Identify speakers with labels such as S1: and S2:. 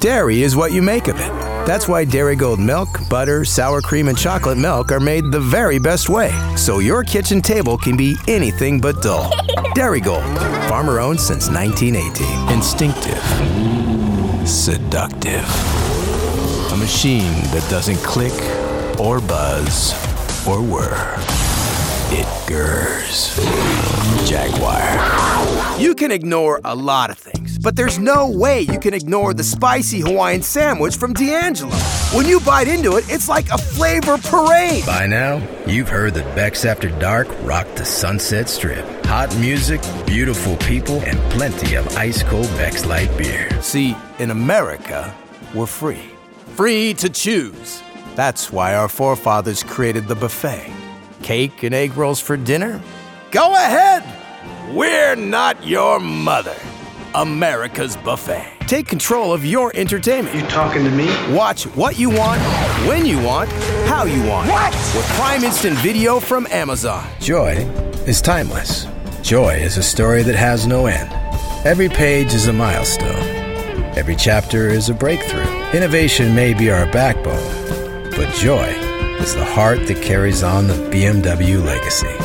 S1: Dairy is what you make of it. That's why Dairygold milk, butter, sour cream, and chocolate milk are made the very best way, so your kitchen table can be anything but dull. Dairygold, farmer-owned since 1918. Instinctive. Seductive. A machine that doesn't click or buzz or whir. It gurs. Jaguar. You can ignore a lot of things, but there's no way you can ignore the spicy Hawaiian sandwich from D'Angelo. When you bite into it, it's like a flavor parade. By now, you've heard that Beck's After Dark rocked the Sunset Strip. Hot music, beautiful people, and plenty of ice-cold Beck's Light beer. See, in America, we're free. Free to choose. That's why our forefathers created the buffet. Cake and egg rolls for dinner? Go ahead! We're not your mother. America's Buffet. Take control of your entertainment.
S2: You talking to me?
S1: Watch what you want, when you want, how you want.
S2: What?
S1: With Prime Instant Video from Amazon. Joy is timeless. Joy is a story that has no end. Every page is a milestone. Every chapter is a breakthrough. Innovation may be our backbone, but joy is the heart that carries on the BMW legacy.